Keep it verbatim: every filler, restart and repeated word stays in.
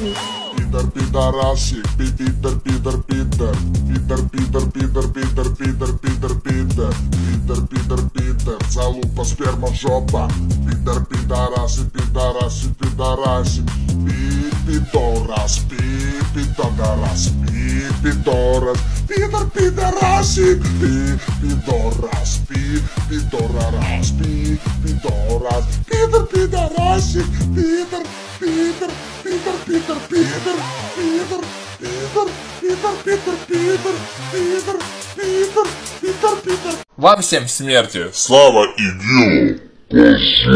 Пидор, пидорасик, пидор, пидор, пидор, пидор, пидор, пидор, пидор, пидор, пидор, пидор, пидор, пидор, пидор, залупа, сперма, жопа, пидор, пидорасик, пидорасик, пидорасик, пидорас, пидорас, пидорас, пидор, пидорасик, пидорас, пидорас, пидорас, пидор, пидорасик, пидор, пидор, пидор, пидор, пидор, пидор, пидор, пидор, пидор, пидор, пидор, пидор, пидор, пидор. Вам всем смерти! Слава и гилу!